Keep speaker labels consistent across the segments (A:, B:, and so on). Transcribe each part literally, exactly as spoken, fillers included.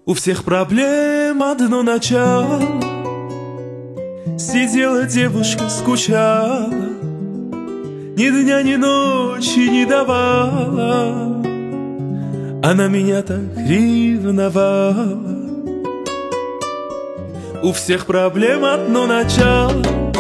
A: У всех проблем одно начало. Сидела девушка, скучала, ни дня, ни ночи не давала. Она меня так ревновала. У всех проблем одно начало.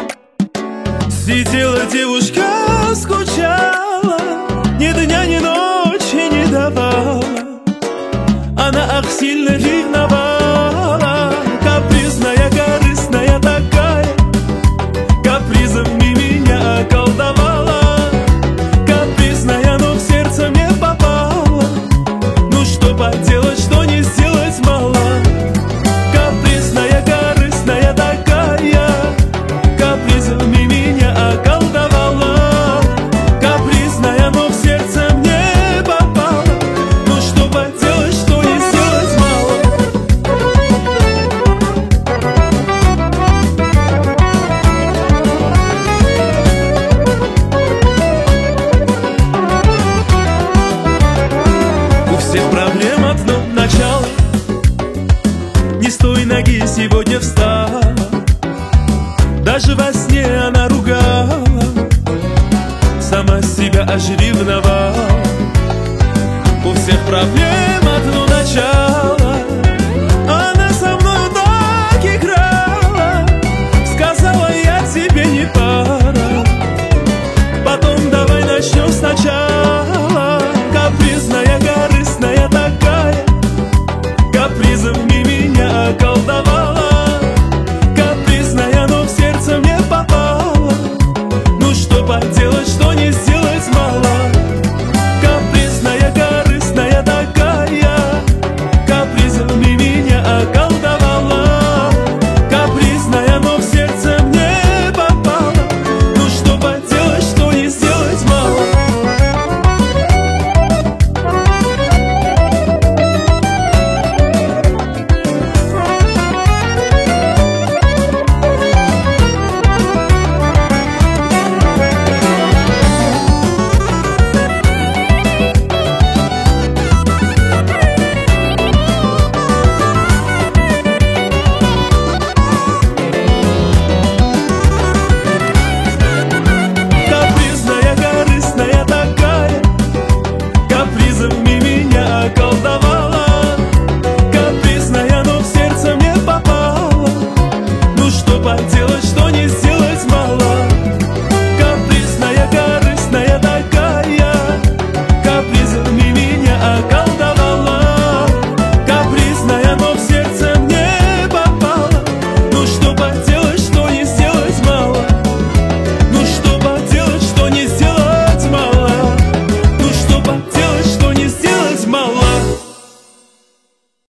A: Сидела девушка, скучала, ни дня, ни ночи не давала. Она ах сильно ревновала. Капризная, корыстная такая, капризами меня околдовала. Капризная, но в сердце мне попала. Ну что поделать, что не сделать мало. Капризная, корыстная такая, капризами меня околдовала. Капризная, но в сердце мне попала. Ну что поделать, что не сделать мало. У всех проблем одно начало. Не с той ноги сегодня встала. Даже во сне она ругала, сама себя аж ревновала. У всех проблем одно начало. Она со мной так играла, сказала, я тебе не пара. Потом давай начнем сначала. Капризная, корыстная такая, капризами меня околдовала. Капризная, но в сердце мне попала. Ну что поделать, что не сделать мало. Капризная, корыстная такая, капризами меня околдовала. Капризная, но в сердце мне попала. Ну что поделать, что не сделать мало. Капризная, корыстная такая, капризами меня околдовала.